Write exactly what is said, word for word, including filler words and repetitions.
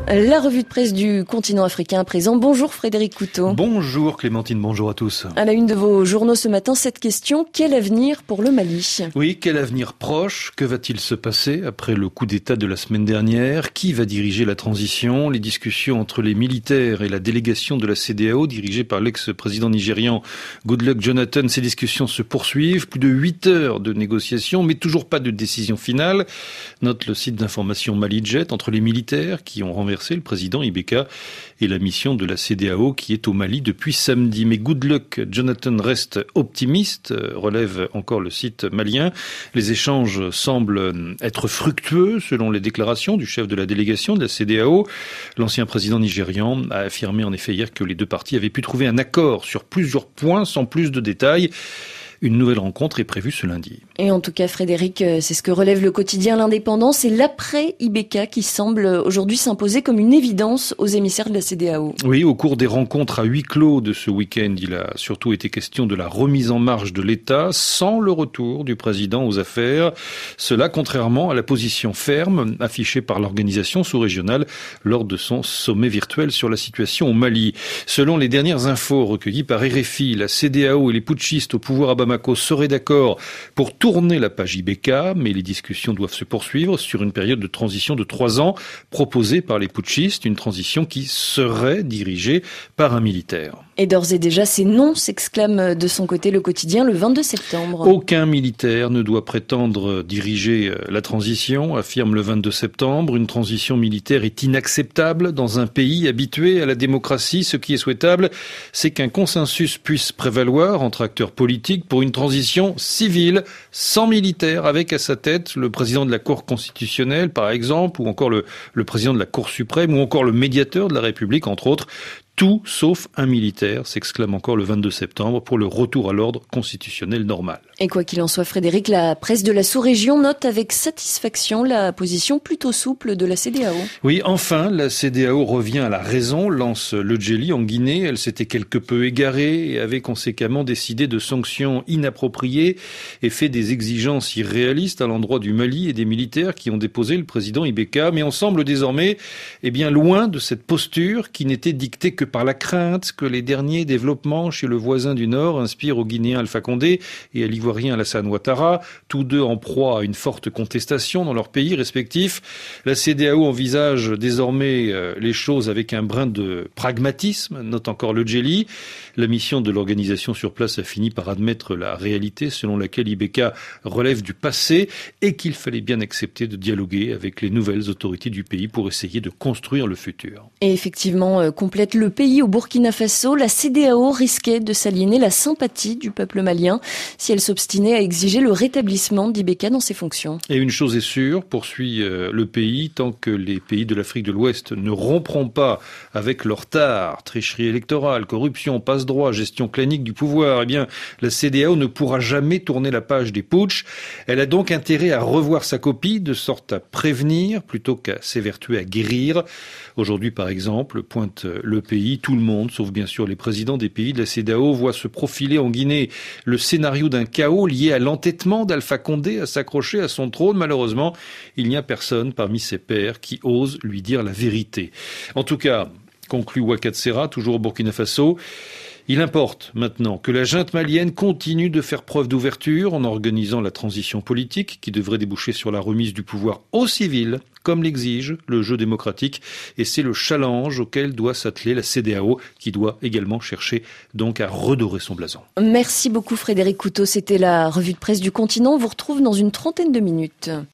La revue de presse du continent africain à présent. Bonjour Frédéric Couteau. Bonjour Clémentine, bonjour à tous. À la une de vos journaux ce matin, cette question, quel avenir pour le Mali ? Oui, quel avenir proche ? Que va-t-il se passer après le coup d'État de la semaine dernière ? Qui va diriger la transition ? Les discussions entre les militaires et la délégation de la C E D E A O, dirigée par l'ex-président nigérian Goodluck Jonathan, ces discussions se poursuivent. Plus de huit heures de négociations, mais toujours pas de décision finale. Note le site d'information Malijet, entre les militaires qui ont renversé le président Ibeka et la mission de la C E D E A O qui est au Mali depuis samedi. Mais Goodluck Jonathan reste optimiste, relève encore le site malien. Les échanges semblent être fructueux selon les déclarations du chef de la délégation de la C E D E A O. L'ancien président nigérian a affirmé en effet hier que les deux parties avaient pu trouver un accord sur plusieurs points sans plus de détails. Une nouvelle rencontre est prévue ce lundi. Et en tout cas, Frédéric, c'est ce que relève le quotidien L'Indépendant. C'est l'après-Ibeka qui semble aujourd'hui s'imposer comme une évidence aux émissaires de la C E D E A O. Oui, au cours des rencontres à huis clos de ce week-end, il a surtout été question de la remise en marche de l'État sans le retour du président aux affaires. Cela, contrairement à la position ferme affichée par l'organisation sous-régionale lors de son sommet virtuel sur la situation au Mali. Selon les dernières infos recueillies par R F I, la C E D E A O et les putschistes au pouvoir à Bamako seraient d'accord pour tourner la page Ibeka, mais les discussions doivent se poursuivre sur une période de transition de trois ans proposée par les putschistes, une transition qui serait dirigée par un militaire. Et d'ores et déjà, c'est non, s'exclame de son côté le quotidien le vingt-deux septembre. Aucun militaire ne doit prétendre diriger la transition, affirme le vingt-deux septembre. Une transition militaire est inacceptable dans un pays habitué à la démocratie. Ce qui est souhaitable, c'est qu'un consensus puisse prévaloir entre acteurs politiques pour une transition civile, sans militaire, avec à sa tête le président de la Cour constitutionnelle, par exemple, ou encore le, le président de la Cour suprême, ou encore le médiateur de la République, entre autres. Tout sauf un militaire, s'exclame encore le vingt-deux septembre, pour le retour à l'ordre constitutionnel normal. Et quoi qu'il en soit, Frédéric, la presse de la sous-région note avec satisfaction la position plutôt souple de la C E D E A O. Oui, enfin, la C E D E A O revient à la raison, lance le Djeli en Guinée. Elle s'était quelque peu égarée et avait conséquemment décidé de sanctions inappropriées et fait des exigences irréalistes à l'endroit du Mali et des militaires qui ont déposé le président Ibeka. Mais on semble désormais eh bien, loin de cette posture qui n'était dictée que par la crainte que les derniers développements chez le voisin du Nord inspirent aux Guinéens Alpha Condé et à l'Ivoirien Alassane Ouattara, tous deux en proie à une forte contestation dans leurs pays respectifs. La C E D E A O envisage désormais les choses avec un brin de pragmatisme, note encore le Djeli. La mission de l'organisation sur place a fini par admettre la réalité selon laquelle Ibeka relève du passé et qu'il fallait bien accepter de dialoguer avec les nouvelles autorités du pays pour essayer de construire le futur. Et effectivement, euh, complète le pays au Burkina Faso, la C E D E A O risquait de s'aliéner la sympathie du peuple malien si elle s'obstinait à exiger le rétablissement d'Ibeka dans ses fonctions. Et une chose est sûre, poursuit euh, le pays, tant que les pays de l'Afrique de l'Ouest ne rompront pas avec leur tare, tricherie électorale, corruption, passe-droit, gestion clanique du pouvoir, eh bien, la C E D E A O ne pourra jamais tourner la page des putschs. Elle a donc intérêt à revoir sa copie, de sorte à prévenir plutôt qu'à s'évertuer à guérir. Aujourd'hui, par exemple, pointe le pays, tout le monde, sauf bien sûr les présidents des pays de la C E D E A O, voit se profiler en Guinée le scénario d'un chaos lié à l'entêtement d'Alpha Condé à s'accrocher à son trône. Malheureusement, il n'y a personne parmi ses pairs qui ose lui dire la vérité. En tout cas, conclut Ouakhatsera, toujours au Burkina Faso, il importe maintenant que la junte malienne continue de faire preuve d'ouverture en organisant la transition politique qui devrait déboucher sur la remise du pouvoir aux civils, comme l'exige le jeu démocratique. Et c'est le challenge auquel doit s'atteler la C E D E A O qui doit également chercher donc à redorer son blason. Merci beaucoup Frédéric Couteau. C'était la revue de presse du continent. On vous retrouve dans une trentaine de minutes.